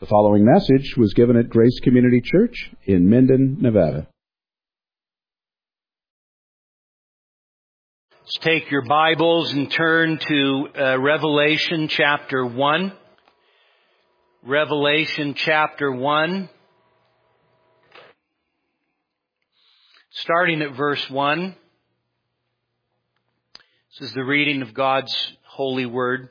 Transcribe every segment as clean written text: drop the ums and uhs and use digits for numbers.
The following message was given at Grace Community Church in Minden, Nevada. Let's take your Bibles and turn to Revelation chapter 1. Revelation chapter 1. Starting at verse 1. This is the reading of God's holy word.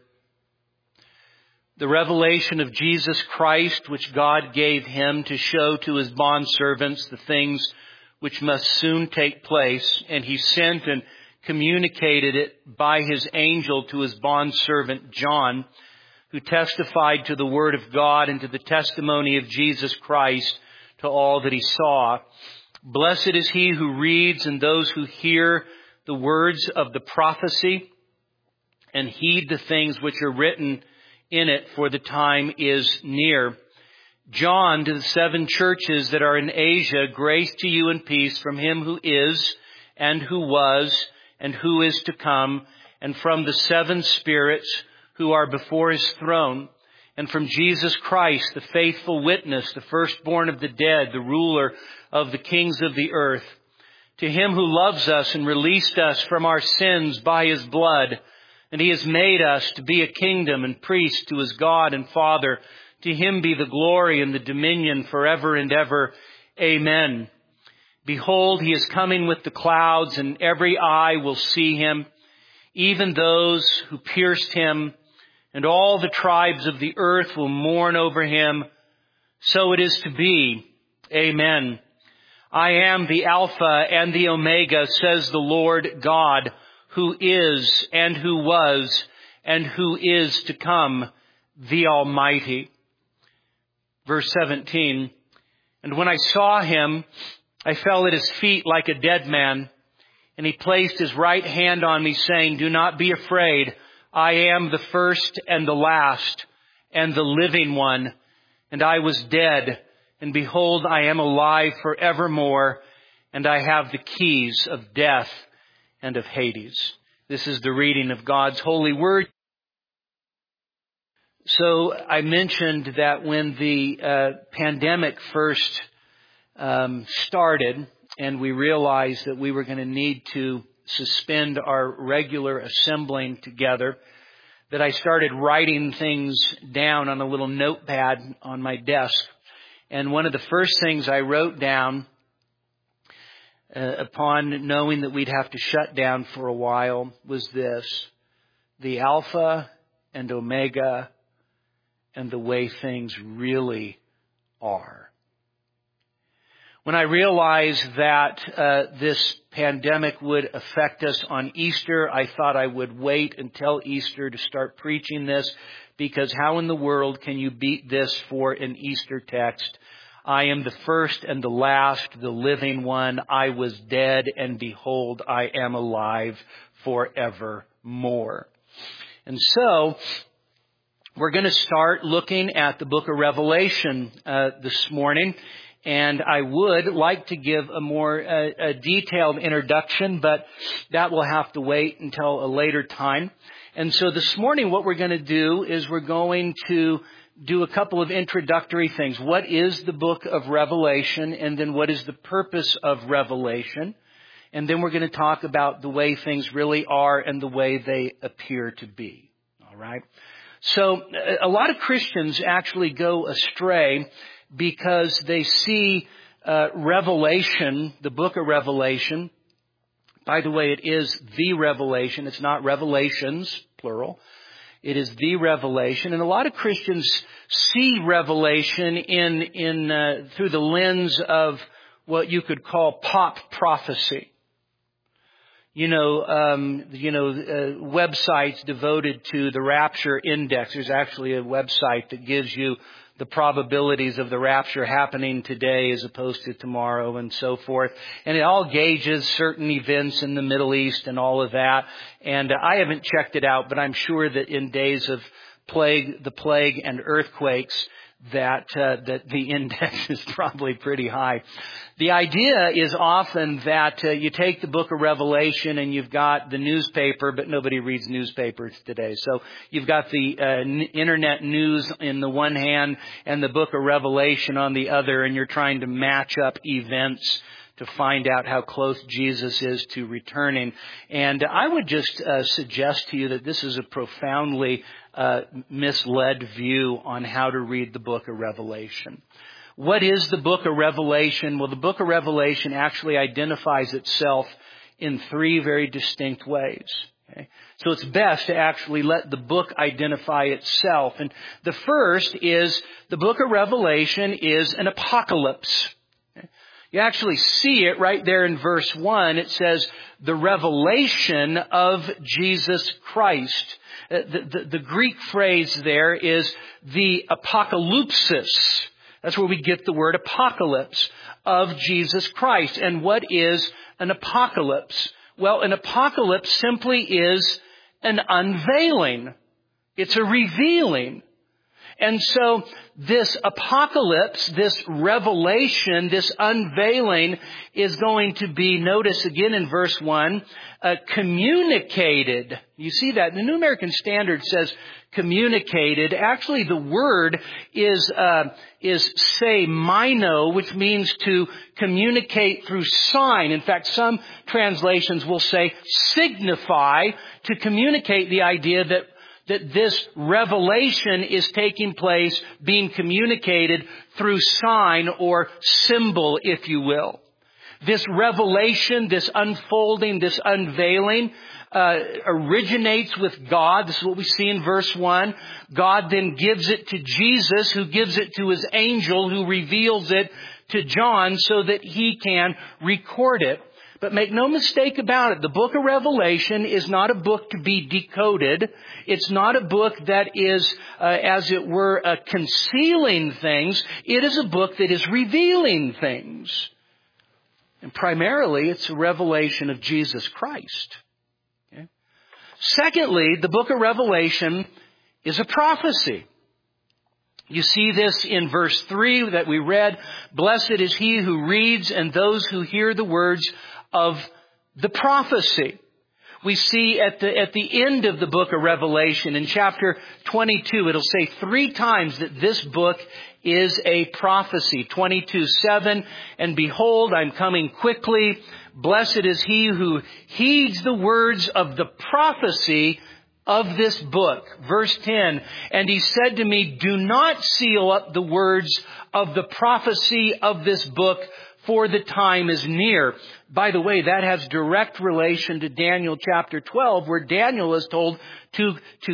The revelation of Jesus Christ, which God gave him to show to his bondservants the things which must soon take place, and he sent and communicated it by his angel to his bondservant John, who testified to the word of God and to the testimony of Jesus Christ to all that he saw. Blessed is he who reads and those who hear the words of the prophecy and heed the things which are written in it, for the time is near. John, to the 7 churches that are in Asia, grace to you and peace from him who is, and who was, and who is to come, and from the 7 spirits who are before his throne, and from Jesus Christ, the faithful witness, the firstborn of the dead, the ruler of the kings of the earth. To him who loves us and released us from our sins by his blood, and he has made us to be a kingdom and priests to his God and Father. To him be the glory and the dominion forever and ever. Amen. Behold, he is coming with the clouds, and every eye will see him, even those who pierced him, and all the tribes of the earth will mourn over him. So it is to be. Amen. I am the Alpha and the Omega, says the Lord God, who is, and who was, and who is to come, the Almighty. Verse 17, and when I saw him, I fell at his feet like a dead man, and he placed his right hand on me, saying, do not be afraid. I am the first and the last, and the living one. And I was dead, and behold, I am alive forevermore, and I have the keys of death and of Hades. This is the reading of God's holy word. So I mentioned that when the pandemic first started, and we realized that we were going to need to suspend our regular assembling together, that I started writing things down on a little notepad on my desk. And one of the first things I wrote down upon knowing that we'd have to shut down for a while was this: the Alpha and Omega and the way things really are. When I realized that this pandemic would affect us on Easter, I thought I would wait until Easter to start preaching this, because how in the world can you beat this for an Easter text? I am the first and the last, the living one. I was dead, and behold, I am alive forevermore. And so, we're going to start looking at the book of Revelation this morning. And I would like to give a more detailed introduction, but that will have to wait until a later time. And so this morning what we're going to do is we're going to do a couple of introductory things. What is the book of Revelation? And then what is the purpose of Revelation? And then we're going to talk about the way things really are and the way they appear to be. All right? So a lot of Christians actually go astray because they see Revelation, the book of Revelation. By the way, it is the Revelation. It's not Revelations, plural. It is the Revelation. And a lot of Christians see Revelation in through the lens of what you could call pop prophecy. Websites devoted to the Rapture Index. There's actually a website that gives you the probabilities of the rapture happening today as opposed to tomorrow and so forth. And it all gauges certain events in the Middle East and all of that. And I haven't checked it out, but I'm sure that in days of the plague and earthquakes, that the index is probably pretty high. The idea is often that you take the book of Revelation and you've got the newspaper, but nobody reads newspapers today. So you've got the internet news in the one hand and the book of Revelation on the other, and you're trying to match up events to find out how close Jesus is to returning. And I would just suggest to you that this is a profoundly misled view on how to read the book of Revelation. What is the book of Revelation? Well, the book of Revelation actually identifies itself in three very distinct ways. Okay? So it's best to actually let the book identify itself. And the first is the book of Revelation is an apocalypse. Okay? You actually see it right there in verse 1. It says, the revelation of Jesus Christ. The Greek phrase there is the apocalypsis. That's where we get the word apocalypse, of Jesus Christ. And what is an apocalypse? Well, an apocalypse simply is an unveiling. It's a revealing. And so this apocalypse, this revelation, this unveiling is going to be, notice again in verse 1, communicated. You see that? The New American Standard says communicated. Actually, the word is seimino, which means to communicate through sign. In fact, some translations will say signify, to communicate the idea that this revelation is taking place, being communicated through sign or symbol, if you will. This revelation, this unfolding, this unveiling originates with God. This is what we see in verse 1. God then gives it to Jesus, who gives it to his angel, who reveals it to John so that he can record it. But make no mistake about it, the book of Revelation is not a book to be decoded. It's not a book that is, as it were, concealing things. It is a book that is revealing things. And primarily, it's a revelation of Jesus Christ. Okay? Secondly, the book of Revelation is a prophecy. You see this in verse 3 that we read. Blessed is he who reads and those who hear the words of the prophecy. We see at the end of the book of Revelation, in chapter 22, it'll say 3 times that this book is a prophecy. 22:7, and behold, I'm coming quickly. Blessed is he who heeds the words of the prophecy of this book. Verse 10, and he said to me, do not seal up the words of the prophecy of this book, for the time is near. By the way, that has direct relation to Daniel chapter 12, where Daniel is told to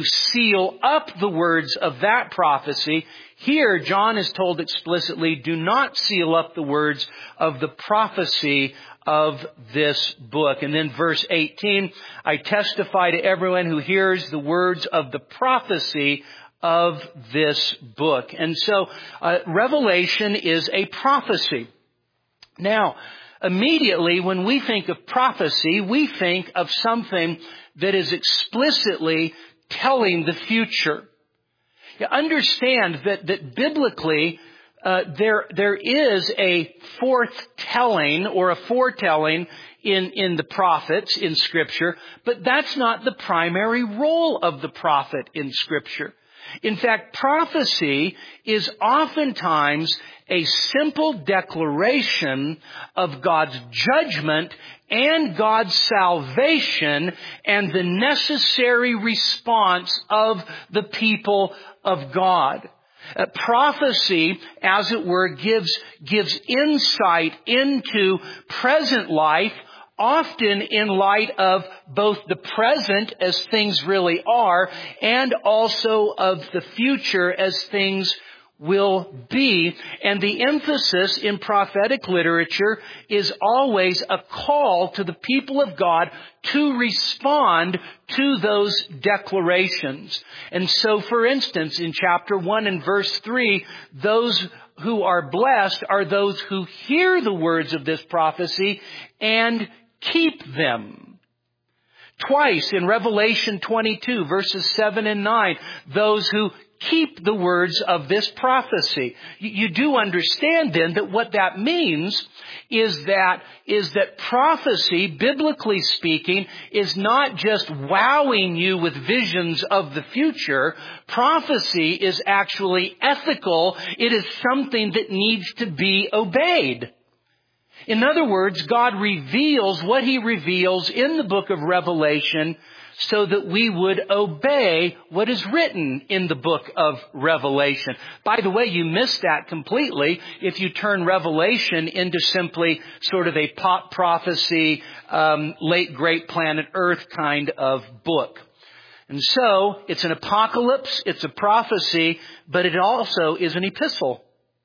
seal up the words of that prophecy. Here, John is told explicitly, do not seal up the words of the prophecy of this book. And then verse 18, I testify to everyone who hears the words of the prophecy of this book. And so, Revelation is a prophecy. Now, immediately when we think of prophecy, we think of something that is explicitly telling the future. You understand that biblically, there is a foretelling or a foretelling in the prophets in Scripture, but that's not the primary role of the prophet in Scripture. In fact, prophecy is oftentimes a simple declaration of God's judgment and God's salvation and the necessary response of the people of God. Prophecy, as it were, gives insight into present life, often in light of both the present as things really are and also of the future as things will be. And the emphasis in prophetic literature is always a call to the people of God to respond to those declarations. And so, for instance, in chapter 1 and verse 3, those who are blessed are those who hear the words of this prophecy and keep them. Twice in Revelation 22, verses 7 and 9, those who keep the words of this prophecy. You do understand then that what that means is that prophecy, biblically speaking, is not just wowing you with visions of the future. Prophecy is actually ethical. It is something that needs to be obeyed. In other words, God reveals what He reveals in the book of Revelation so that we would obey what is written in the book of Revelation. By the way, you miss that completely if you turn Revelation into simply sort of a pop prophecy, late great planet Earth kind of book. And so, it's an apocalypse, it's a prophecy, but it also is an epistle.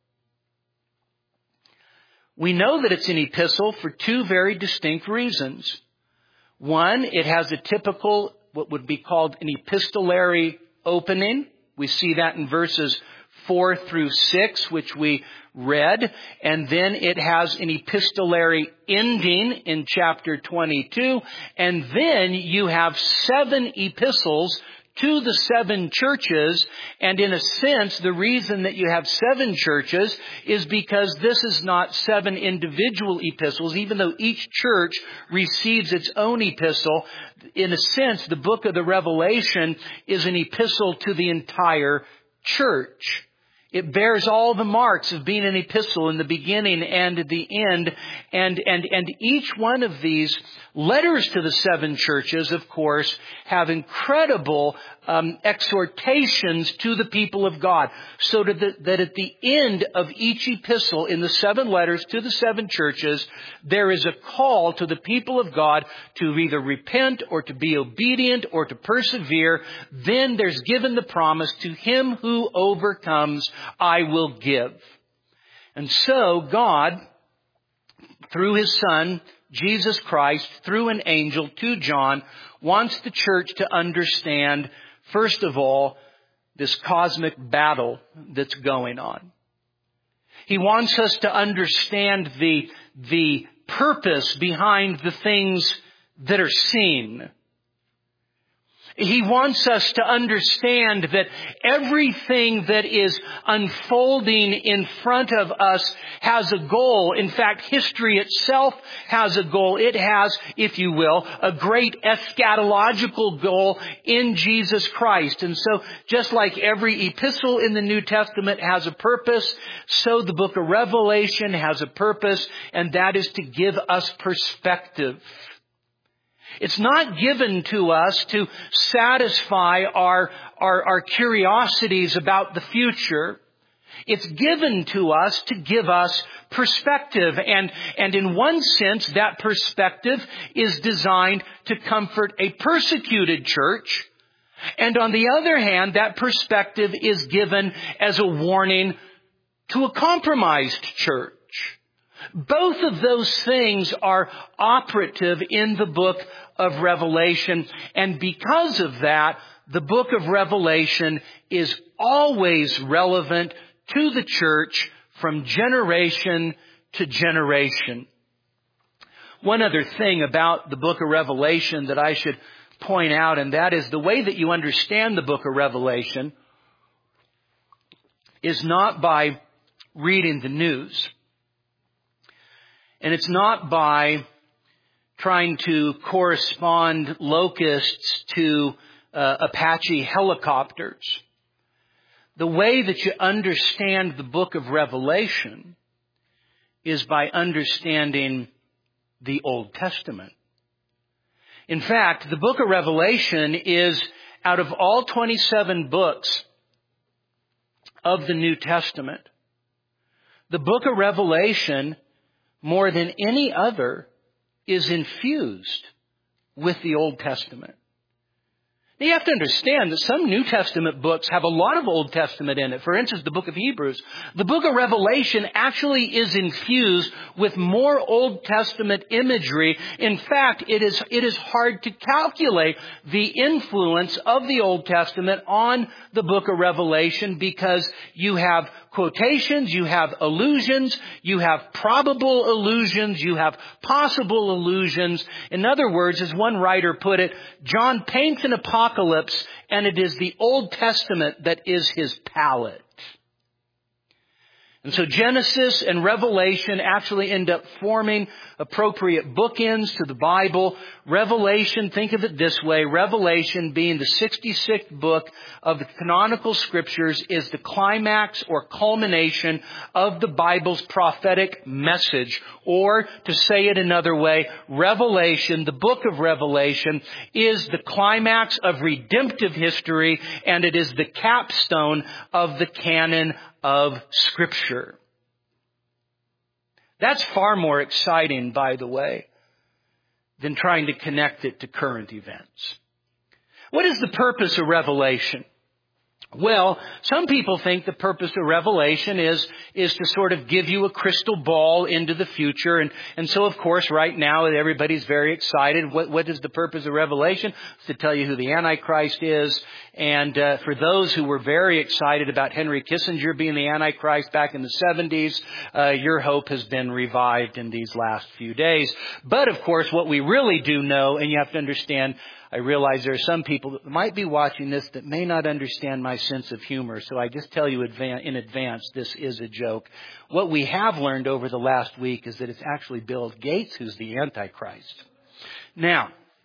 We know that it's an epistle for two very distinct reasons. One, it has a typical, what would be called an epistolary opening. We see that in verses 4 through 6, which we read. And then it has an epistolary ending in chapter 22. And then you have 7 epistles to the 7 churches, and in a sense, the reason that you have 7 churches is because this is not 7 individual epistles, even though each church receives its own epistle. In a sense, the book of the Revelation is an epistle to the entire church. It bears all the marks of being an epistle in the beginning and at the end. And each one of these letters to the 7 churches, of course, have incredible exhortations to the people of God. So that at the end of each epistle in the 7 letters to the 7 churches, there is a call to the people of God to either repent or to be obedient or to persevere. Then there's given the promise, to him who overcomes, I will give. And so God, through His Son, Jesus Christ, through an angel to John, wants the church to understand, first of all, this cosmic battle that's going on. He wants us to understand the purpose behind the things that are seen. He wants us to understand that everything that is unfolding in front of us has a goal. In fact, history itself has a goal. It has, if you will, a great eschatological goal in Jesus Christ. And so, just like every epistle in the New Testament has a purpose, so the book of Revelation has a purpose, and that is to give us perspective. It's not given to us to satisfy our curiosities about the future. It's given to us to give us perspective. And in one sense, that perspective is designed to comfort a persecuted church. And on the other hand, that perspective is given as a warning to a compromised church. Both of those things are operative in the book of Revelation. And because of that, the book of Revelation is always relevant to the church from generation to generation. One other thing about the book of Revelation that I should point out, and that is the way that you understand the book of Revelation is not by reading the news. And it's not by trying to correspond locusts to Apache helicopters. The way that you understand the book of Revelation is by understanding the Old Testament. In fact, the book of Revelation is, out of all 27 books of the New Testament, the book of Revelation, more than any other, is infused with the Old Testament. Now you have to understand that some New Testament books have a lot of Old Testament in it. For instance, the book of Hebrews. The book of Revelation actually is infused with more Old Testament imagery. In fact, it is hard to calculate the influence of the Old Testament on the book of Revelation, because you have quotations, you have allusions, you have probable allusions, you have possible allusions. In other words, as one writer put it, John paints an apocalypse apocalypse, and it is the Old Testament that is his palette. And so Genesis and Revelation actually end up forming appropriate bookends to the Bible. Revelation, think of it this way, Revelation being the 66th book of the canonical scriptures is the climax or culmination of the Bible's prophetic message. Or, to say it another way, Revelation, the book of Revelation, is the climax of redemptive history, and it is the capstone of the canon of Scripture. That's far more exciting, by the way, than trying to connect it to current events. What is the purpose of Revelation? Well, some people think the purpose of Revelation is to sort of give you a crystal ball into the future. And so, of course, right now everybody's very excited. What is the purpose of Revelation? It's to tell you who the Antichrist is. And for those who were very excited about Henry Kissinger being the Antichrist back in the 70s, your hope has been revived in these last few days. But, of course, what we really do know, and you have to understand, I realize there are some people that might be watching this that may not understand my sense of humor. So I just tell you in advance, this is a joke. What we have learned over the last week is that it's actually Bill Gates who's the Antichrist. Now,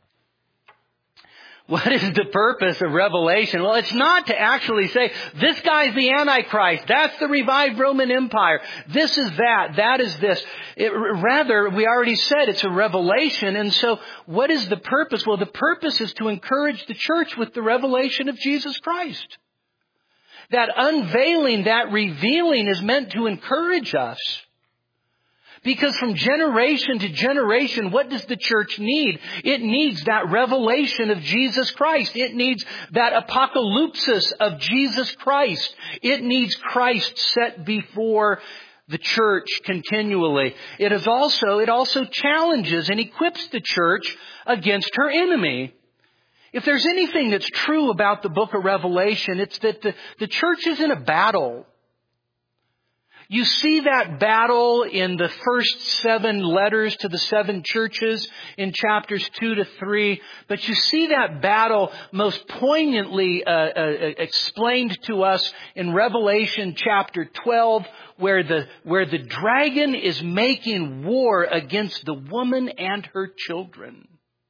what is the purpose of Revelation? Well, it's not to actually say, this guy's the Antichrist. That's the revived Roman Empire. This is that. That is this. Rather, we already said it's a revelation. And so what is the purpose? Well, the purpose is to encourage the church with the revelation of Jesus Christ. That unveiling, that revealing is meant to encourage us. Because from generation to generation, what does the church need? It needs that revelation of Jesus Christ. It needs that apocalypsis of Jesus Christ. It needs Christ set before the church continually. It also challenges and equips the church against her enemy. If there's anything that's true about the book of Revelation, it's that the church is in a battle. You see that battle in the first 7 letters to the 7 churches in chapters 2 to 3. But you see that battle most poignantly explained to us in Revelation chapter 12, where the dragon is making war against the woman and her children.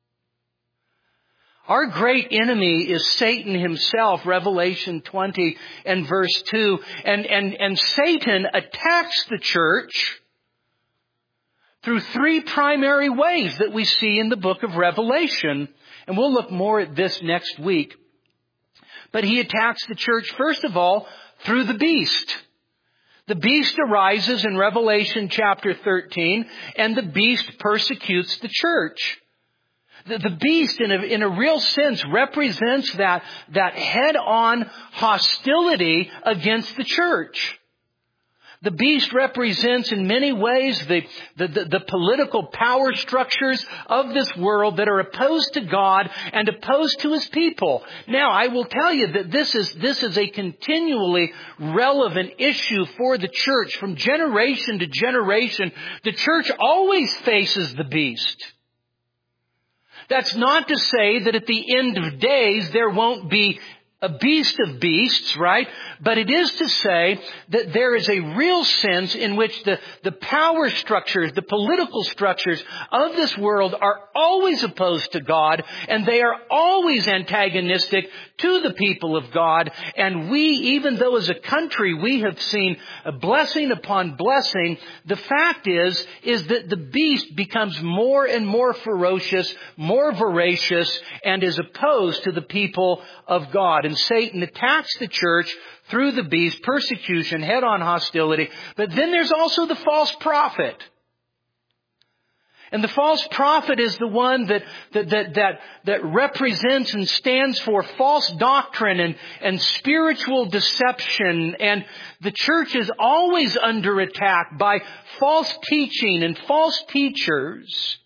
Our great enemy is Satan himself, Revelation 20 and verse 2. And Satan attacks the church through 3 primary ways that we see in the book of Revelation. And we'll look more at this next week. But he attacks the church, first of all, through the beast. The beast arises in Revelation chapter 13, and the beast persecutes the church. The beast, in a real sense, represents that head-on hostility against the church. The beast represents in many ways the political power structures of this world that are opposed to God and opposed to His people. Now, I will tell you that this is a continually relevant issue for the church. From generation to generation, the church always faces the beast. That's not to say that at the end of days there won't be a beast of beasts, right? But it is to say that there is a real sense in which the power structures, the political structures of this world are always opposed to God, and they are always antagonistic to the people of God. And we, even though as a country we have seen a blessing upon blessing, the fact is that the beast becomes more and more ferocious, more voracious, and is opposed to the people of God. And Satan attacks the church through the beast, persecution, head-on hostility. But then there's also the false prophet. And the false prophet is the one that represents and stands for false doctrine and spiritual deception. And the church is always under attack by false teaching and false teachers.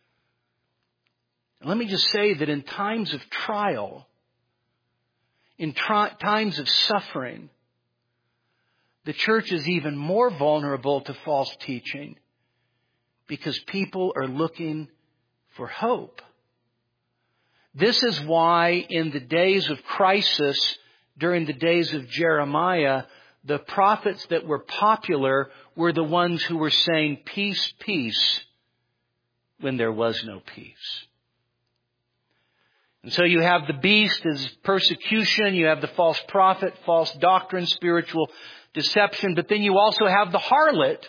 Let me just say that in times of trial, in times of suffering, the church is even more vulnerable to false teaching because people are looking for hope. This is why in the days of crisis, during the days of Jeremiah, the prophets that were popular were the ones who were saying, peace, peace, when there was no peace. And so you have the beast as persecution, you have the false prophet, false doctrine, spiritual deception, but then you also have the harlot,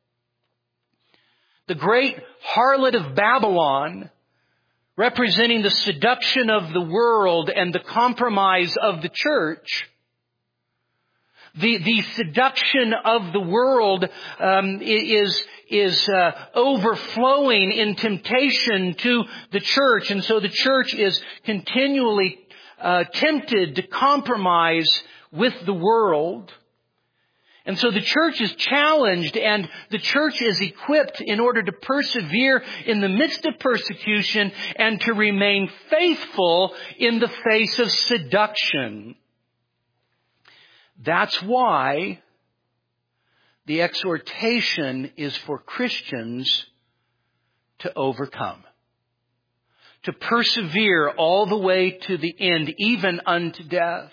the great harlot of Babylon, representing the seduction of the world and the compromise of the church. The seduction of the world is overflowing in temptation to the church. And so the church is continually tempted to compromise with the world. And so the church is challenged and the church is equipped in order to persevere in the midst of persecution and to remain faithful in the face of seduction. That's why the exhortation is for Christians to overcome, to persevere all the way to the end, even unto death,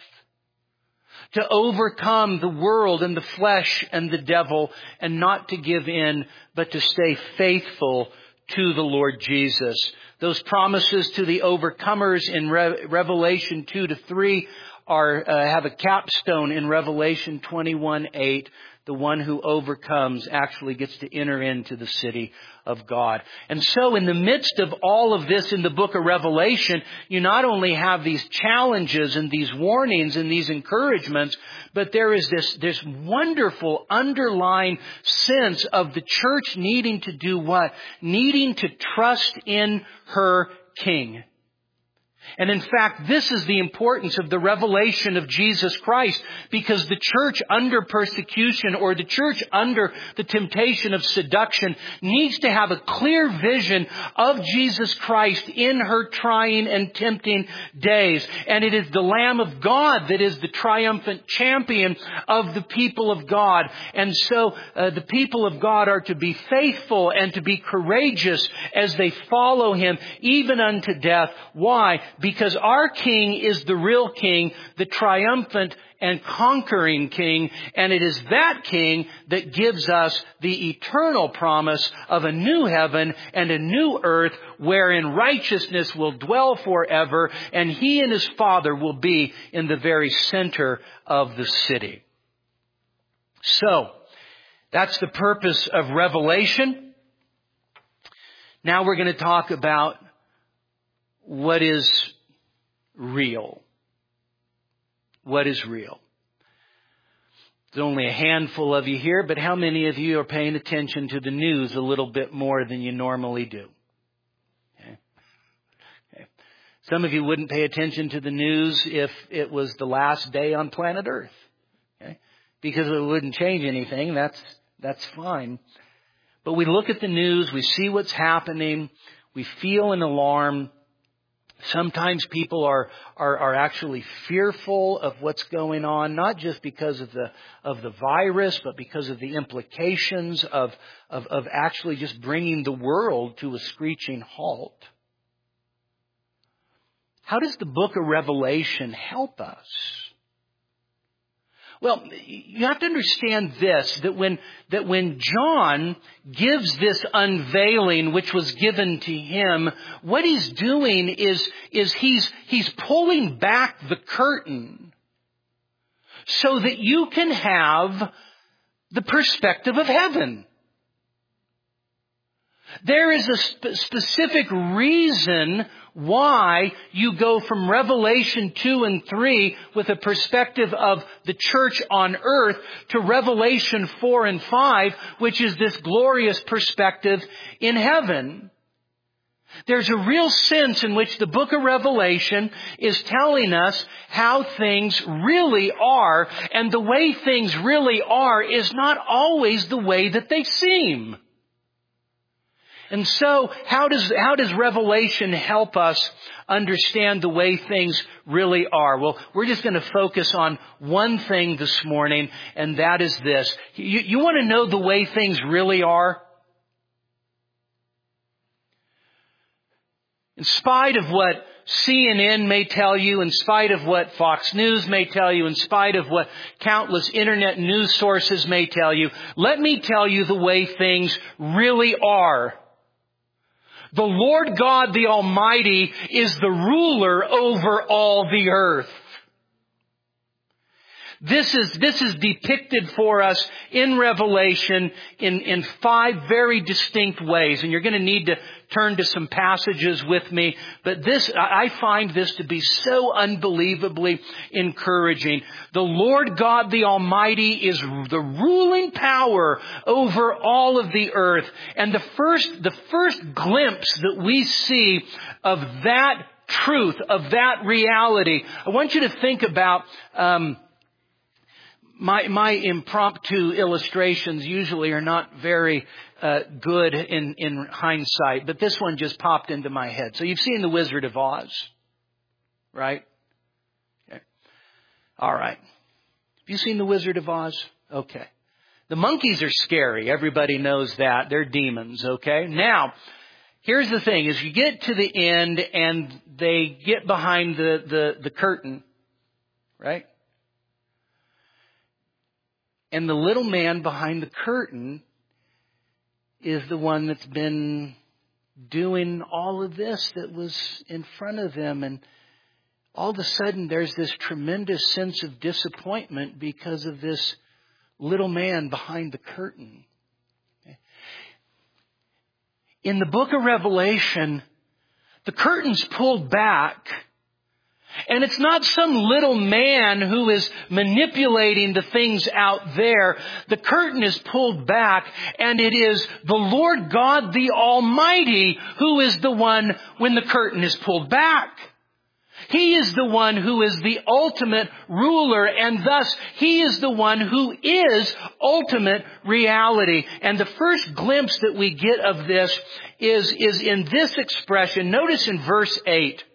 to overcome the world and the flesh and the devil, and not to give in, but to stay faithful to the Lord Jesus. Those promises to the overcomers in Revelation 2-3 have a capstone in Revelation 21:8. The one who overcomes actually gets to enter into the city of God. And so in the midst of all of this in the book of Revelation, you not only have these challenges and these warnings and these encouragements, but there is this wonderful underlying sense of the church needing to do what? Needing to trust in her King. And in fact, this is the importance of the revelation of Jesus Christ, because the church under persecution or the church under the temptation of seduction needs to have a clear vision of Jesus Christ in her trying and tempting days. And it is the Lamb of God that is the triumphant champion of the people of God. And so the people of God are to be faithful and to be courageous as they follow Him even unto death. Why? Because our King is the real King, the triumphant and conquering King, and it is that King that gives us the eternal promise of a new heaven and a new earth wherein righteousness will dwell forever, and He and His Father will be in the very center of the city. So, that's the purpose of Revelation. Now we're going to talk about what is real. What is real? There's only a handful of you here, but how many of you are paying attention to the news a little bit more than you normally do? Okay. Some of you wouldn't pay attention to the news if it was the last day on planet Earth. Okay? Because it wouldn't change anything. That's fine. But we look at the news, we see what's happening, we feel an alarm. Sometimes people are actually fearful of what's going on, not just because of the virus, but because of the implications of actually just bringing the world to a screeching halt. How does the book of Revelation help us? Well, you have to understand this, that when John gives this unveiling which was given to him, what he's doing is he's pulling back the curtain so that you can have the perspective of heaven. There is a specific reason why you go from Revelation 2 and 3 with a perspective of the church on earth to Revelation 4 and 5, which is this glorious perspective in heaven. There's a real sense in which the book of Revelation is telling us how things really are, and the way things really are is not always the way that they seem. And so, how does Revelation help us understand the way things really are? Well, we're just going to focus on one thing this morning, and that is this. You want to know the way things really are? In spite of what CNN may tell you, in spite of what Fox News may tell you, in spite of what countless internet news sources may tell you, let me tell you the way things really are. The Lord God the Almighty is the ruler over all the earth. This is depicted for us in Revelation in 5 very distinct ways. And you're going to need to turn to some passages with me. But I find this to be so unbelievably encouraging. The Lord God the Almighty is the ruling power over all of the earth. And the first glimpse that we see of that truth, of that reality, I want you to think about, my impromptu illustrations usually are not very good in hindsight, but this one just popped into my head. So you've seen The Wizard of Oz, right? Okay. All right. Have you seen The Wizard of Oz? Okay. The monkeys are scary. Everybody knows that. They're demons, okay? Now, here's the thing. As you get to the end and they get behind the curtain, right? And the little man behind the curtain is the one that's been doing all of this that was in front of them. And all of a sudden there's this tremendous sense of disappointment because of this little man behind the curtain. In the book of Revelation, the curtain's pulled back. And it's not some little man who is manipulating the things out there. The curtain is pulled back, and it is the Lord God the Almighty who is the one when the curtain is pulled back. He is the one who is the ultimate ruler, and thus He is the one who is ultimate reality. And the first glimpse that we get of this is in this expression. Notice in verse 8.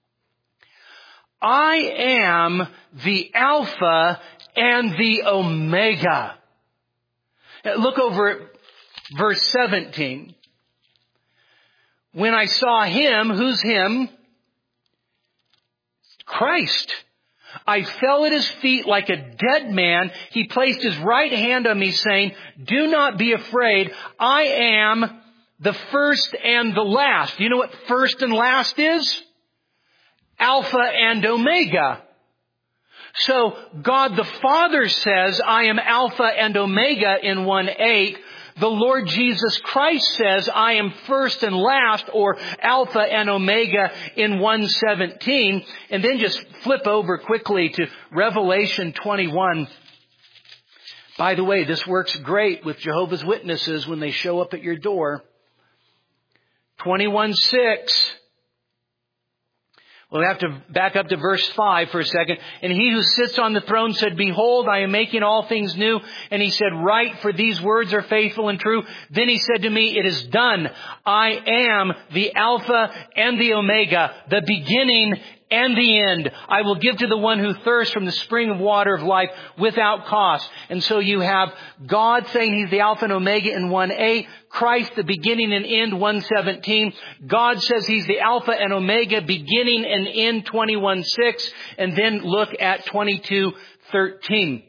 I am the Alpha and the Omega. Look over at verse 17. When I saw Him, who's Him? Christ. I fell at His feet like a dead man. He placed His right hand on me, saying, do not be afraid. I am the first and the last. Do you know what first and last is? Alpha and Omega. So God the Father says, I am Alpha and Omega in 1:8. The Lord Jesus Christ says, I am first and last, or Alpha and Omega in 1:17. And then just flip over quickly to Revelation 21. By the way, this works great with Jehovah's Witnesses when they show up at your door. 21:6. We'll have to back up to verse 5 for a second. And He who sits on the throne said, behold, I am making all things new. And He said, write, for these words are faithful and true. Then He said to me, it is done. I am the Alpha and the Omega, the beginning and the end. I will give to the one who thirsts from the spring of water of life without cost. And so you have God saying He's the Alpha and Omega in 1:8. Christ, the beginning and end, 1:17. God says He's the Alpha and Omega, beginning and end, 21:6. And then look at 22:13.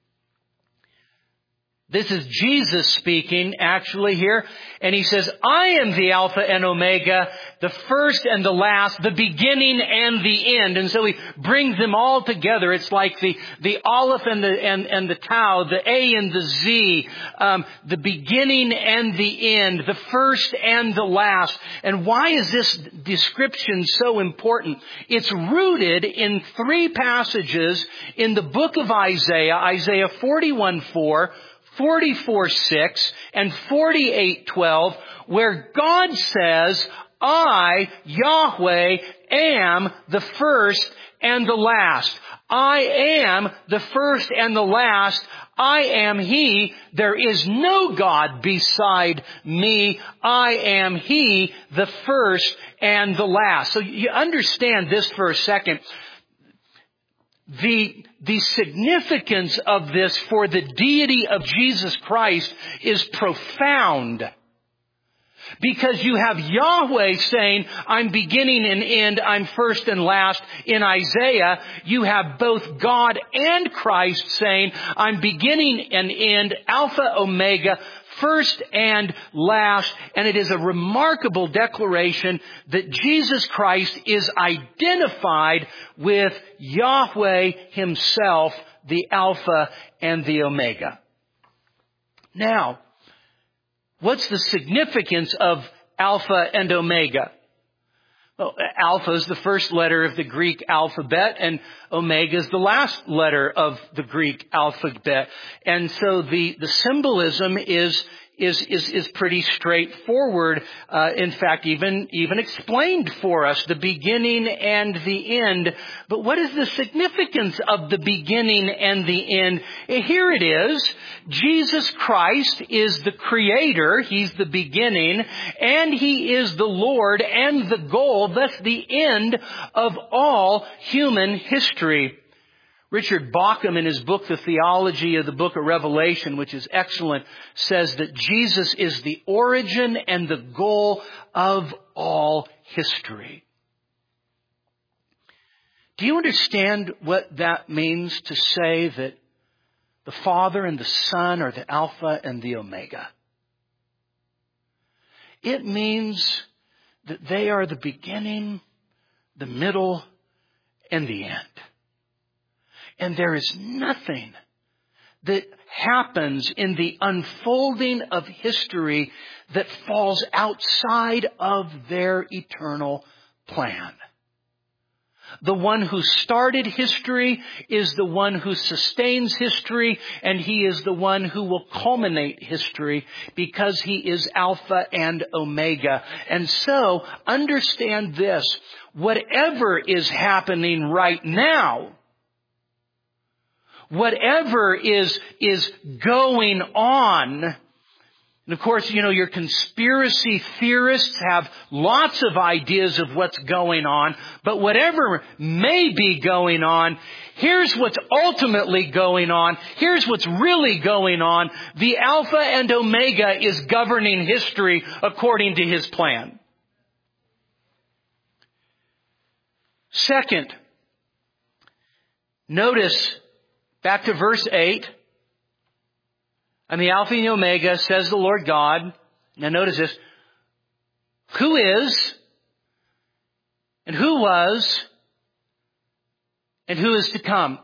This is Jesus speaking actually here. And He says, I am the Alpha and Omega, the first and the last, the beginning and the end. And so He brings them all together. It's like the Aleph and the Tau, the A and the Z, the beginning and the end, the first and the last. And why is this description so important? It's rooted in 3 passages in the book of Isaiah, Isaiah 41:4, 44:6 and 48:12, where God says, I, Yahweh, am the first and the last. I am the first and the last. I am He. There is no God beside me. I am He, the first and the last. So you understand this for a second. The significance of this for the deity of Jesus Christ is profound. Because you have Yahweh saying, I'm beginning and end, I'm first and last. In Isaiah, you have both God and Christ saying, I'm beginning and end, Alpha, Omega, first and last. And it is a remarkable declaration that Jesus Christ is identified with Yahweh himself, the Alpha and the Omega. Now, what's the significance of Alpha and Omega? Well, Alpha is the first letter of the Greek alphabet, and Omega is the last letter of the Greek alphabet. And so the symbolism is pretty straightforward. In fact, even explained for us, the beginning and the end. But what is the significance of the beginning and the end? Here it is. Jesus Christ is the Creator. He's the beginning, and He is the Lord and the goal, thus the end of all human history. Richard Bauckham, in his book, The Theology of the Book of Revelation, which is excellent, says that Jesus is the origin and the goal of all history. Do you understand what that means to say that the Father and the Son are the Alpha and the Omega? It means that they are the beginning, the middle, and the end. And there is nothing that happens in the unfolding of history that falls outside of their eternal plan. The one who started history is the one who sustains history, and He is the one who will culminate history because He is Alpha and Omega. And so, understand this, whatever is happening right now, whatever is going on, and of course, your conspiracy theorists have lots of ideas of what's going on, but whatever may be going on, here's what's ultimately going on. Here's what's really going on. The Alpha and Omega is governing history according to His plan. Second, notice back to verse 8. I'm the Alpha and the Omega, says the Lord God. Now notice this. Who is, and who was, and who is to come.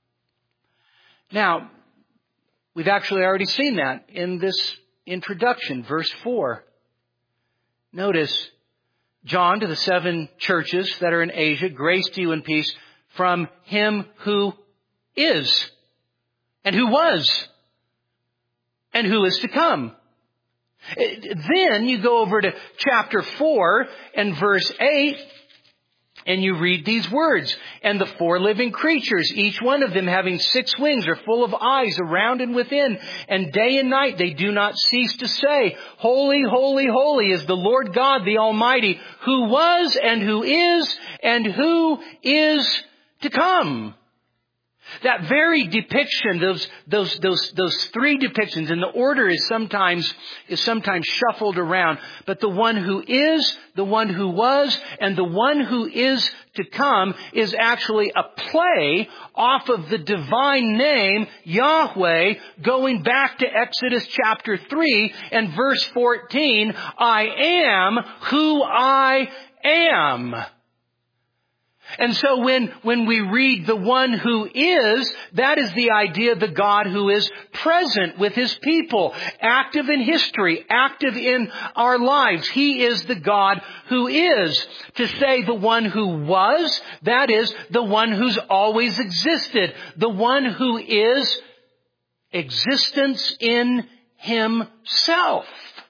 Now, we've actually already seen that in this introduction, verse 4. Notice, John to the 7 churches that are in Asia, grace to you and peace from Him who is, and who was, and who is to come. Then you go over to chapter 4 and verse 8, and you read these words. And the 4 living creatures, each one of them having 6 wings, are full of eyes around and within. And day and night they do not cease to say, Holy, holy, holy is the Lord God, the Almighty, who was and who is to come. That very depiction, those 3 depictions, and the order is sometimes shuffled around. But the one who is, the one who was, and the one who is to come is actually a play off of the divine name Yahweh, going back to Exodus chapter 3 and verse 14. I am who I am. And so when we read the one who is, that is the idea of the God who is present with His people, active in history, active in our lives. He is the God who is. To say the one who was, that is the one who's always existed, the one who is existence in Himself,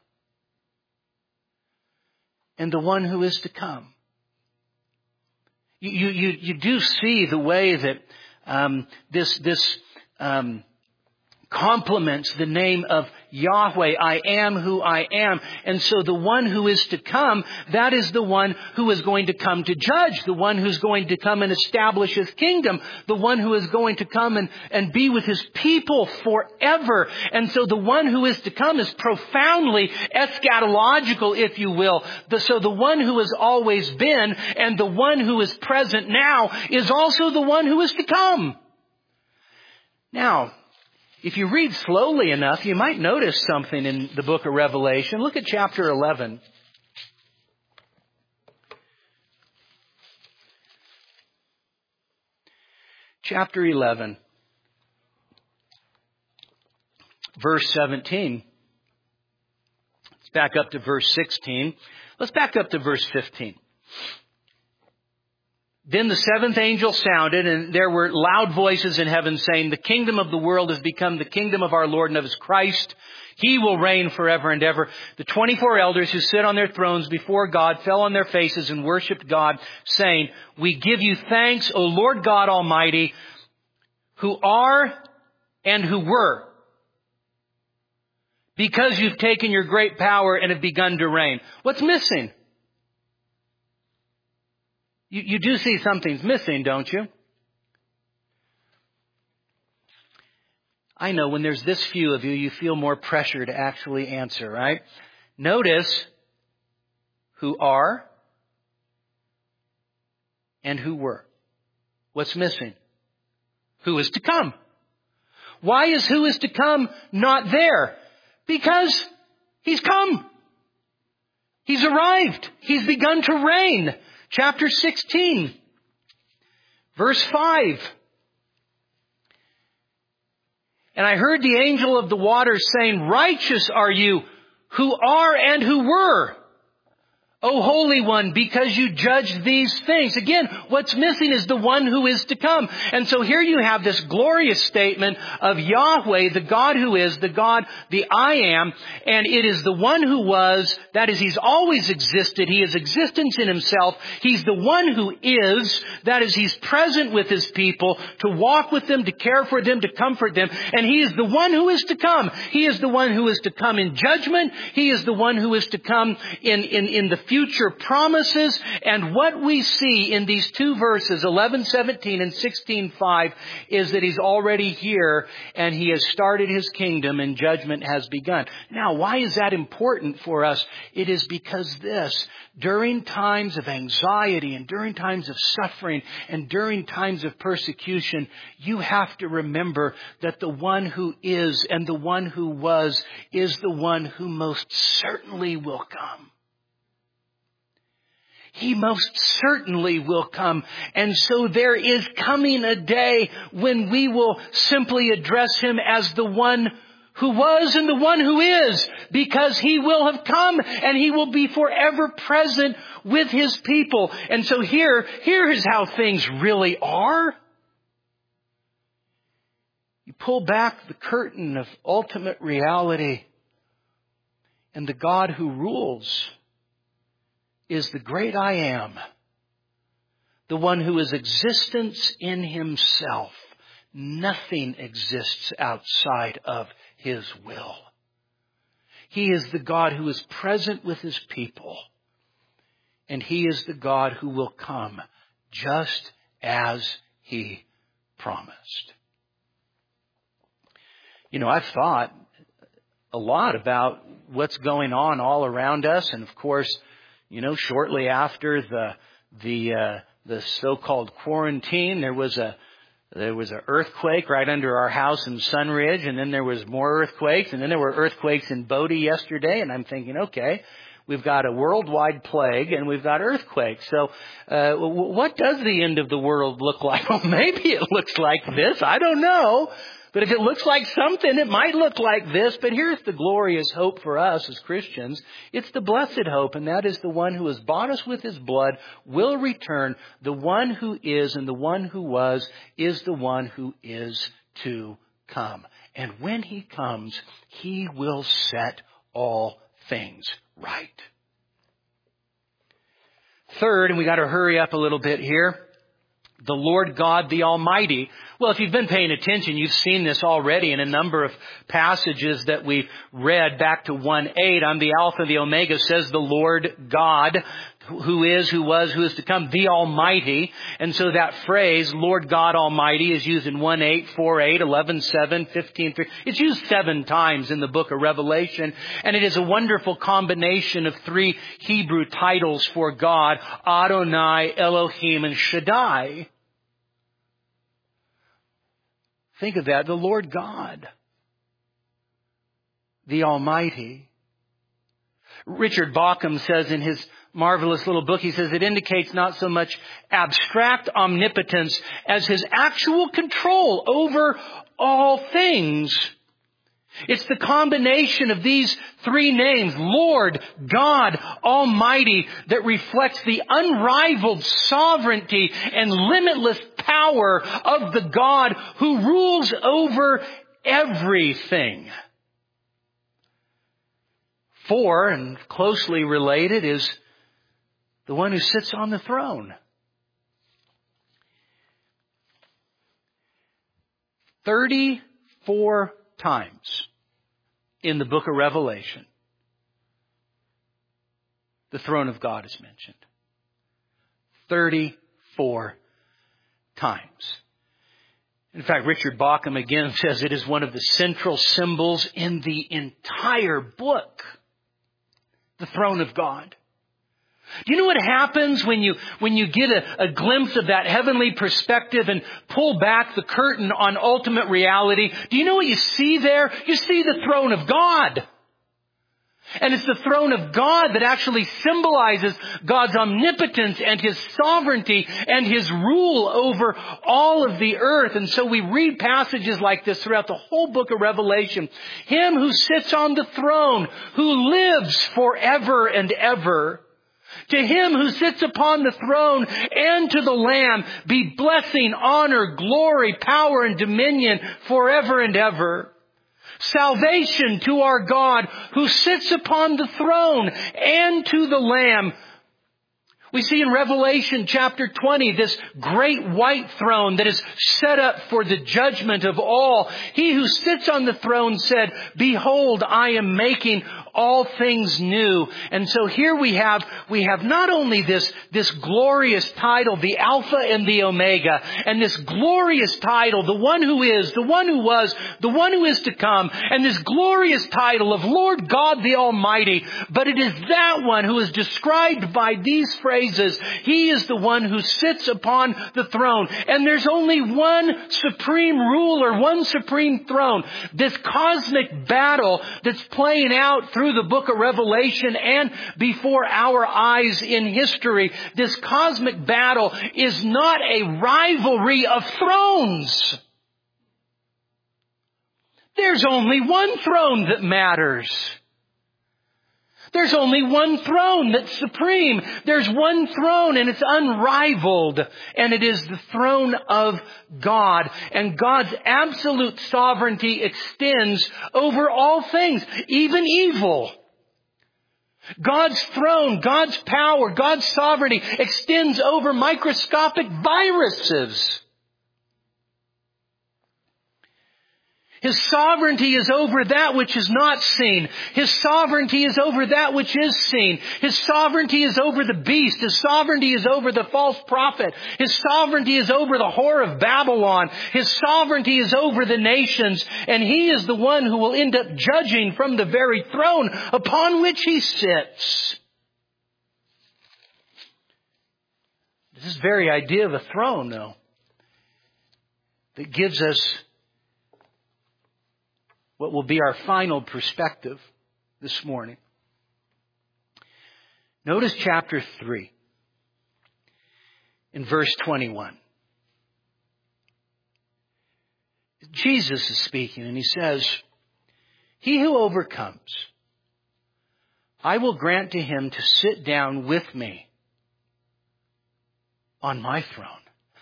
and the one who is to come. You do see the way that this complements the name of Yahweh, I am who I am. And so the one who is to come, that is the one who is going to come to judge, the one who's going to come and establish His kingdom, the one who is going to come and be with His people forever. And so the one who is to come is profoundly eschatological, if you will. So the one who has always been and the one who is present now is also the one who is to come. Now, if you read slowly enough, you might notice something in the book of Revelation. Look at chapter 11. Chapter 11, verse 17. Let's back up to verse 16. Let's back up to verse 15. Then the seventh angel sounded, and there were loud voices in heaven saying, the kingdom of the world has become the kingdom of our Lord and of His Christ. He will reign forever and ever. The 24 elders who sit on their thrones before God fell on their faces and worshipped God, saying, we give you thanks, O Lord God Almighty, who are and who were, because you've taken your great power and have begun to reign. What's missing? You do see something's missing, don't you? I know when there's this few of you, you feel more pressure to actually answer, right? Notice who are and who were. What's missing? Who is to come. Why is who is to come not there? Because He's come. He's arrived. He's begun to reign. Chapter 16, verse 5. And I heard the angel of the waters saying, righteous are you who are and who were, O Holy One, because you judge these things. Again, what's missing is the one who is to come. And so here you have this glorious statement of Yahweh, the God who is, the God, the I am, and it is the one who was, that is, He's always existed. He is existence in Himself. He's the one who is, that is, He's present with His people to walk with them, to care for them, to comfort them. And He is the one who is to come. He is the one who is to come in judgment. He is the one who is to come in the future promises. And what we see in these two verses, 11:17 and 16:5, is that He's already here and He has started His kingdom and judgment has begun. Now, why is that important for us? It is because during times of anxiety and during times of suffering and during times of persecution, you have to remember that the one who is and the one who was is the one who most certainly will come. He most certainly will come. And so there is coming a day when we will simply address Him as the one who was and the one who is, because He will have come and He will be forever present with His people. And so here is how things really are. You pull back the curtain of ultimate reality, and the God who rules is the great I am, the one who is existence in Himself. Nothing exists outside of His will. He is the God who is present with His people, and He is the God who will come just as He promised. You know, I've thought a lot about what's going on all around us, and of course, you know, shortly after the so-called quarantine, there was an earthquake right under our house in Sunridge, and then there was more earthquakes, and then there were earthquakes in Bodie yesterday, and I'm thinking, okay, we've got a worldwide plague and we've got earthquakes. So what does the end of the world look like? Well, maybe it looks like this. I don't know. But if it looks like something, it might look like this. But here's the glorious hope for us as Christians. It's the blessed hope, and that is the one who has bought us with His blood will return. The one who is and the one who was is the one who is to come. And when He comes, He will set all things right. Third, and we got to hurry up a little bit here, The Lord God, the Almighty. Well, if you've been paying attention, you've seen this already in a number of passages that we've read back to 1:8. I'm the Alpha, the Omega, says the Lord God, who is, who was, who is to come, the Almighty. And so that phrase, Lord God Almighty, is used in 1:8, 4:8, 11:7, 15:3. It's used 7 times in the book of Revelation. And it is a wonderful combination of 3 Hebrew titles for God, Adonai, Elohim, and Shaddai. Think of that, the Lord God, the Almighty. Richard Bauckham says in his marvelous little book, he says it indicates not so much abstract omnipotence as his actual control over all things. It's the combination of these 3 names, Lord, God, Almighty, that reflects the unrivaled sovereignty and limitless power of the God who rules over everything. 4, and closely related, is the one who sits on the throne. 34 times in the book of Revelation, the throne of God is mentioned. 34 times. In fact, Richard Bauckham again says it is one of the central symbols in the entire book. The throne of God. Do you know what happens when you get a glimpse of that heavenly perspective and pull back the curtain on ultimate reality? Do you know what you see there? You see the throne of God. And it's the throne of God that actually symbolizes God's omnipotence and His sovereignty and His rule over all of the earth. And so we read passages like this throughout the whole book of Revelation. Him who sits on the throne, who lives forever and ever. To Him who sits upon the throne and to the Lamb be blessing, honor, glory, power, and dominion forever and ever. Salvation to our God who sits upon the throne and to the Lamb. We see in Revelation chapter 20 this great white throne that is set up for the judgment of all. He who sits on the throne said, "Behold, I am making all things new." And so here we have not only this glorious title, the Alpha and the Omega, and this glorious title, the one who is, the one who was, the one who is to come, and this glorious title of Lord God the Almighty, but it is that one who is described by these phrases. He is the one who sits upon the throne. And there's only one supreme ruler, one supreme throne. This cosmic battle that's playing out through the book of Revelation and before our eyes in history. This cosmic battle is not a rivalry of thrones. There's only one throne that matters. There's only one throne that's supreme. There's one throne and it's unrivaled. And it is the throne of God. And God's absolute sovereignty extends over all things, even evil. God's throne, God's power, God's sovereignty extends over microscopic viruses. His sovereignty is over that which is not seen. His sovereignty is over that which is seen. His sovereignty is over the beast. His sovereignty is over the false prophet. His sovereignty is over the whore of Babylon. His sovereignty is over the nations. And He is the one who will end up judging from the very throne upon which He sits. This very idea of a throne, though, that gives us what will be our final perspective this morning. Notice chapter 3 in verse 21. Jesus is speaking and He says, "He who overcomes, I will grant to him to sit down with me on my throne,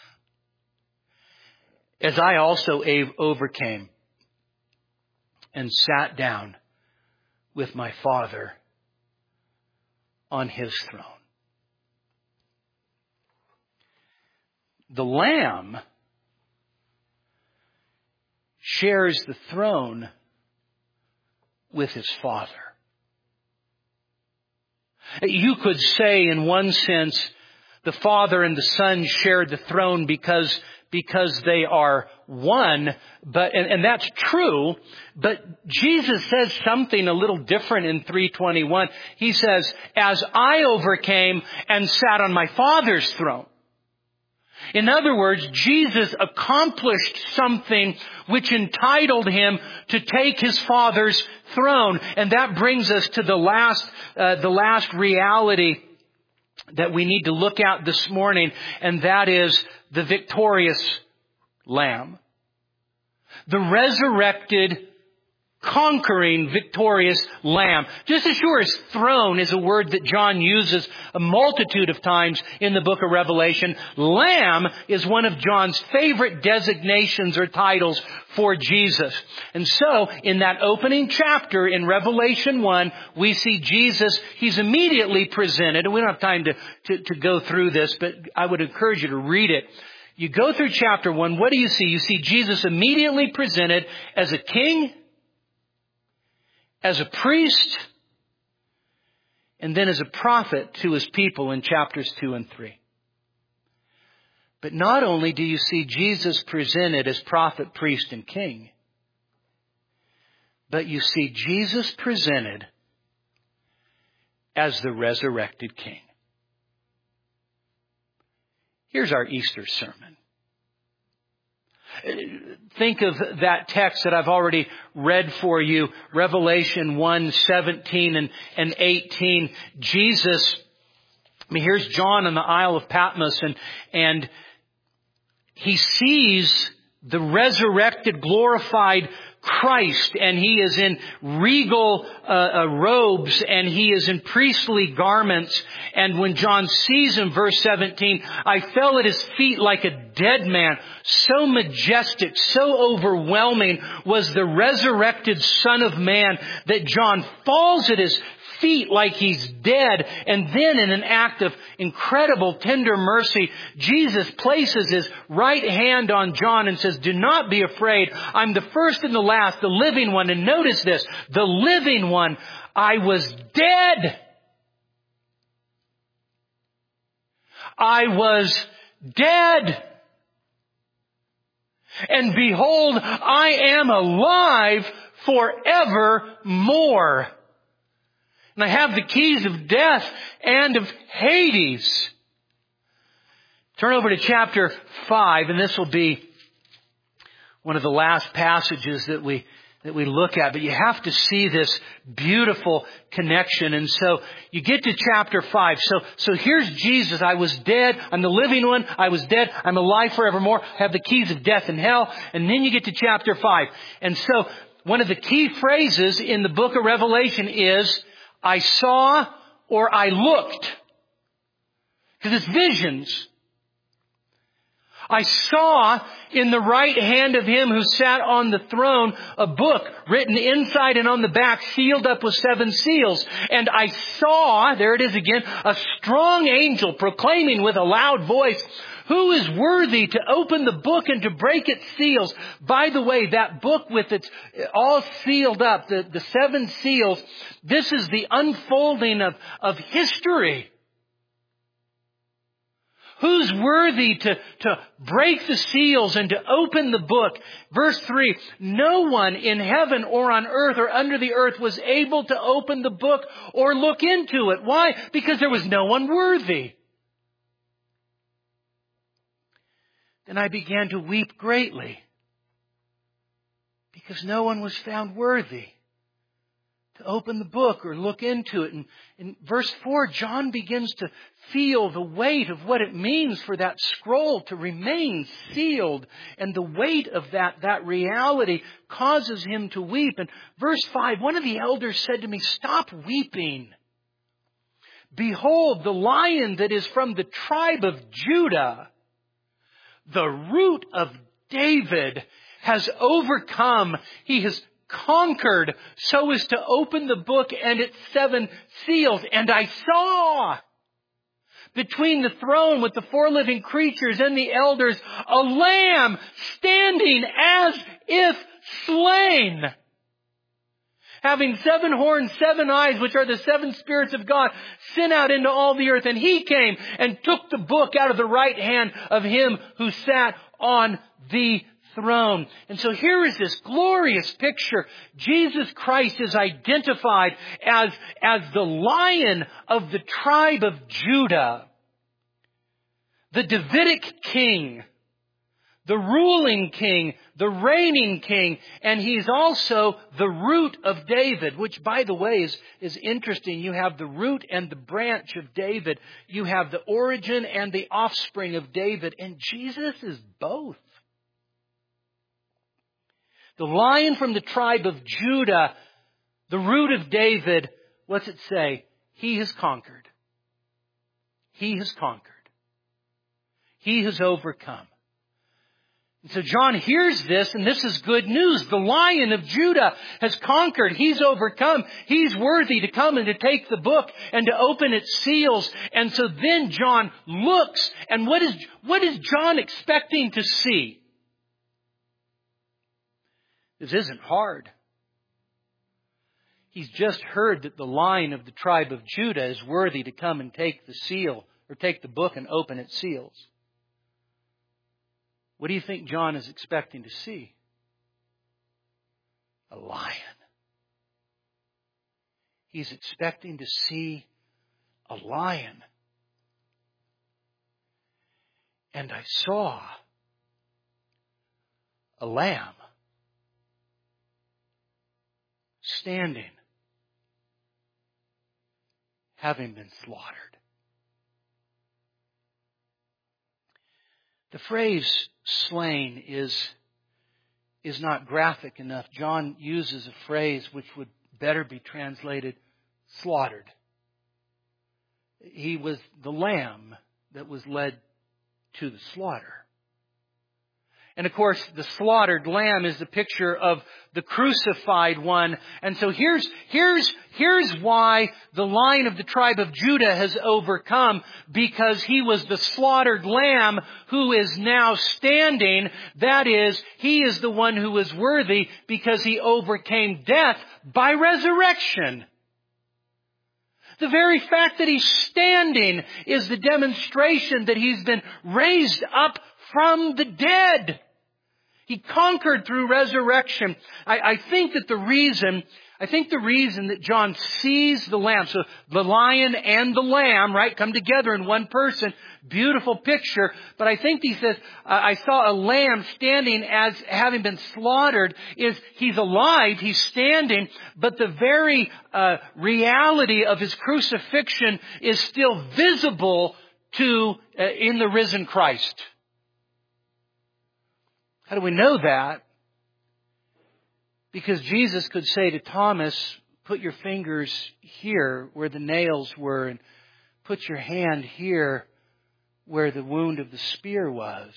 as I also overcame and sat down with my Father on His throne." the Lamb shares the throne with His Father. You could say, in one sense, the Father and the Son share the throne because they are one, and that's true, but Jesus says something a little different in 3:21. He says, as I overcame and sat on my Father's throne. In other words, Jesus accomplished something which entitled Him to take His Father's throne. And that brings us to the last reality that we need to look at this morning, and that is the victorious Lamb. The resurrected, conquering, victorious Lamb. Just as sure as throne is a word that John uses a multitude of times in the book of Revelation, Lamb is one of John's favorite designations or titles for Jesus. And so, in that opening chapter in Revelation 1, we see Jesus, He's immediately presented, and we don't have time to go through this, but I would encourage you to read it. You go through chapter 1, what do you see? You see Jesus immediately presented as a king, as a priest, and then as a prophet to His people in chapters 2 and 3. But not only do you see Jesus presented as prophet, priest, and king, but you see Jesus presented as the resurrected King. Here's our Easter sermon. Think of that text that I've already read for you, Revelation 1:17 and 18. Jesus, here's John on the Isle of Patmos, and he sees the resurrected, glorified Christ, and He is in regal robes, and He is in priestly garments. And when John sees Him, verse 17, I fell at His feet like a dead man. So majestic, so overwhelming was the resurrected Son of Man that John falls at His feet like he's dead. And then in an act of incredible tender mercy, Jesus places His right hand on John and says, do not be afraid. I'm the first and the last, the living one. And notice this, the living one. I was dead. I was dead. And behold, I am alive forevermore. And I have the keys of death and of Hades. Turn over to chapter 5, and this will be one of the last passages that we look at. But you have to see this beautiful connection. And so you get to chapter 5. So here's Jesus. I was dead. I'm the living one. I was dead. I'm alive forevermore. I have the keys of death and hell. And then you get to chapter 5. And so one of the key phrases in the book of Revelation is, I saw or I looked. Because it's visions. I saw in the right hand of Him who sat on the throne a book written inside and on the back, sealed up with 7 seals. And I saw, there it is again, a strong angel proclaiming with a loud voice, who is worthy to open the book and to break its seals? By the way, that book with its all sealed up, the 7 seals, this is the unfolding of history. Who's worthy to break the seals and to open the book? Verse 3, no one in heaven or on earth or under the earth was able to open the book or look into it. Why? Because there was no one worthy. Then I began to weep greatly because no one was found worthy to open the book or look into it. And in verse 4, John begins to feel the weight of what it means for that scroll to remain sealed. And the weight of that reality causes him to weep. And verse 5, one of the elders said to me, stop weeping. Behold, the Lion that is from the tribe of Judah, the root of David, has overcome. He has conquered so as to open the book and its 7 seals. And I saw between the throne with the four living creatures and the elders, a lamb standing as if slain, having 7 horns, 7 eyes, which are the 7 spirits of God, sent out into all the earth. And He came and took the book out of the right hand of Him who sat on the throne. And so here is this glorious picture. Jesus Christ is identified as the Lion of the tribe of Judah, the Davidic king, the ruling king, the reigning king, and He's also the root of David, which, by the way, is interesting. You have the root and the branch of David. You have the origin and the offspring of David, and Jesus is both. The Lion from the tribe of Judah, the root of David, what's it say? He has conquered. He has conquered. He has overcome. And so John hears this, and this is good news. The Lion of Judah has conquered. He's overcome. He's worthy to come and to take the book and to open its seals. And so then John looks, and what is John expecting to see? This isn't hard. He's just heard that the Lion of the tribe of Judah is worthy to come and take the seal, or take the book and open its seals. What do you think John is expecting to see? A lion. He's expecting to see a lion. And I saw a lamb standing, having been slaughtered. The phrase slain is not graphic enough. John uses a phrase which would better be translated slaughtered. He was the lamb that was led to the slaughter. And of course, the slaughtered lamb is the picture of the crucified one. And so here's why the Lion of the tribe of Judah has overcome, because He was the slaughtered lamb who is now standing. That is, He is the one who is worthy because He overcame death by resurrection. The very fact that He's standing is the demonstration that He's been raised up from the dead. He conquered through resurrection. I think the reason that John sees the lamb, so the lion and the lamb, right, come together in one person, beautiful picture. But I think he says, I saw a lamb standing as having been slaughtered. He's alive, He's standing, but the very reality of His crucifixion is still visible in the risen Christ. How do we know that? Because Jesus could say to Thomas, put your fingers here where the nails were, and put your hand here where the wound of the spear was.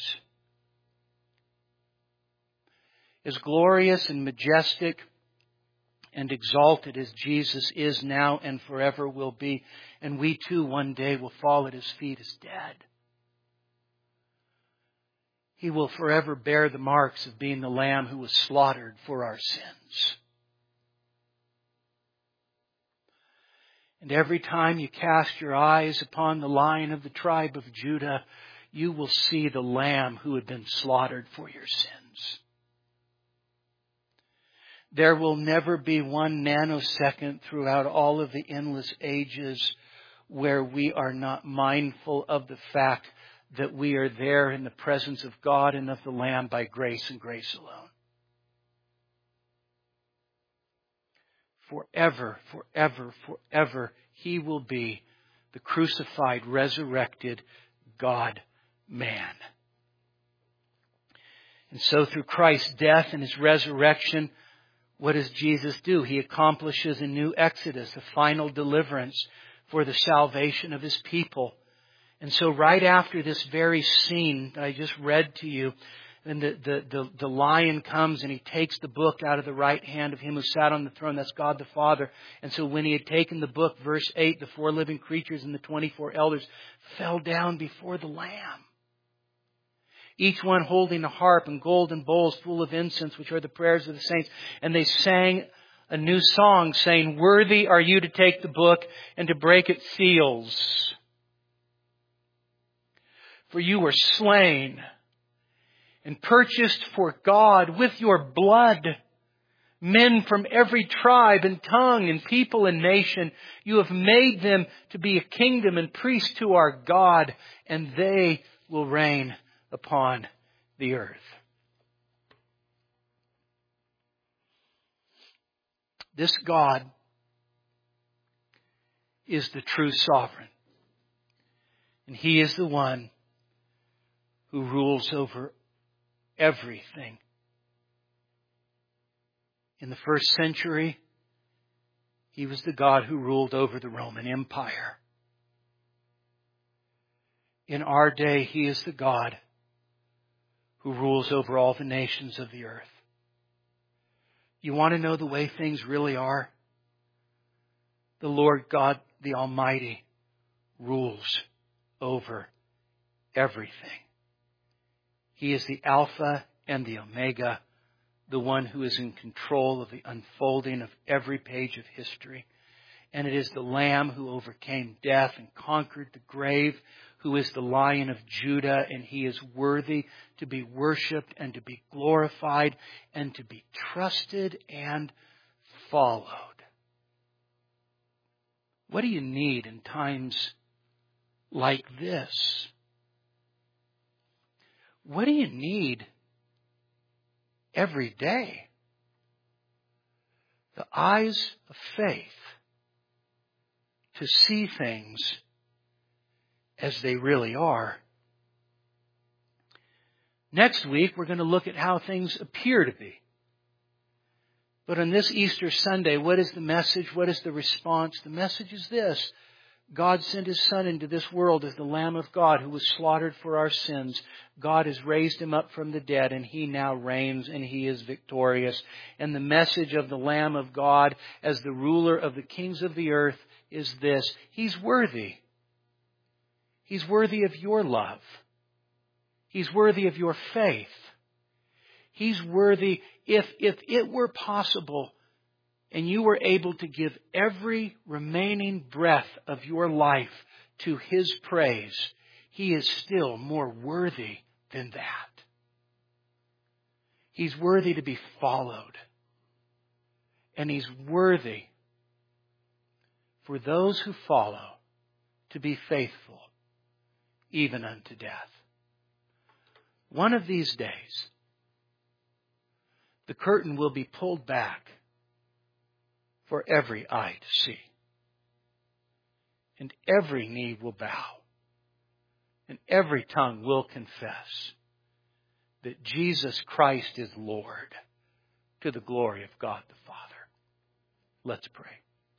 As glorious and majestic and exalted as Jesus is now and forever will be, and we too one day will fall at His feet as dead, He will forever bear the marks of being the Lamb who was slaughtered for our sins. And every time you cast your eyes upon the Lion of the tribe of Judah, you will see the Lamb who had been slaughtered for your sins. There will never be one nanosecond throughout all of the endless ages where we are not mindful of the fact that we are there in the presence of God and of the Lamb by grace and grace alone. Forever, forever, forever, He will be the crucified, resurrected God-man. And so through Christ's death and His resurrection, what does Jesus do? He accomplishes a new exodus, a final deliverance for the salvation of His people. And so right after this very scene that I just read to you, And the lion comes and he takes the book out of the right hand of him who sat on the throne. That's God the Father. And so when he had taken the book, verse 8, the 4 living creatures and the 24 elders fell down before the Lamb, each one holding a harp and golden bowls full of incense, which are the prayers of the saints. And they sang a new song, saying, "Worthy are you to take the book and to break its seals. For you were slain and purchased for God with your blood men from every tribe and tongue and people and nation. You have made them to be a kingdom and priests to our God, and they will reign upon the earth." This God is the true sovereign. And He is the one who rules over everything. In the first century, He was the God who ruled over the Roman Empire. In our day, He is the God who rules over all the nations of the earth. You want to know the way things really are? The Lord God, the Almighty, rules over everything. He is the Alpha and the Omega, the one who is in control of the unfolding of every page of history. And it is the Lamb who overcame death and conquered the grave, who is the Lion of Judah, and He is worthy to be worshipped and to be glorified and to be trusted and followed. What do you need in times like this? What do you need every day? The eyes of faith to see things as they really are. Next week, we're going to look at how things appear to be. But on this Easter Sunday, what is the message? What is the response? The message is this: God sent His Son into this world as the Lamb of God who was slaughtered for our sins. God has raised Him up from the dead, and He now reigns, and He is victorious. And the message of the Lamb of God as the ruler of the kings of the earth is this: He's worthy. He's worthy of your love. He's worthy of your faith. He's worthy, if it were possible, and you were able to give every remaining breath of your life to His praise, He is still more worthy than that. He's worthy to be followed. And He's worthy for those who follow to be faithful even unto death. One of these days, the curtain will be pulled back for every eye to see. And every knee will bow. And every tongue will confess that Jesus Christ is Lord, to the glory of God the Father. Let's pray.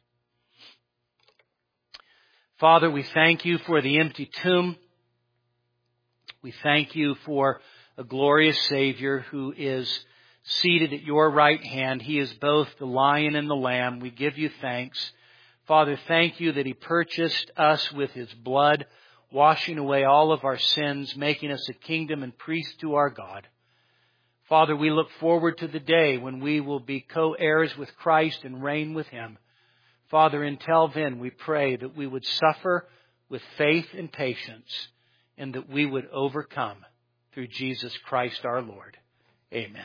Father, we thank You for the empty tomb. We thank You for a glorious Savior who is seated at Your right hand. He is both the Lion and the Lamb. We give You thanks. Father, thank You that He purchased us with His blood, washing away all of our sins, making us a kingdom and priest to our God. Father, we look forward to the day when we will be co-heirs with Christ and reign with Him. Father, until then, we pray that we would suffer with faith and patience, and that we would overcome through Jesus Christ our Lord. Amen.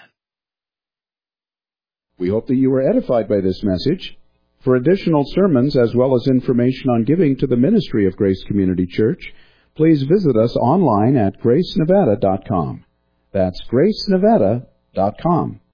We hope that you were edified by this message. For additional sermons as well as information on giving to the ministry of Grace Community Church, please visit us online at gracenevada.com. That's gracenevada.com.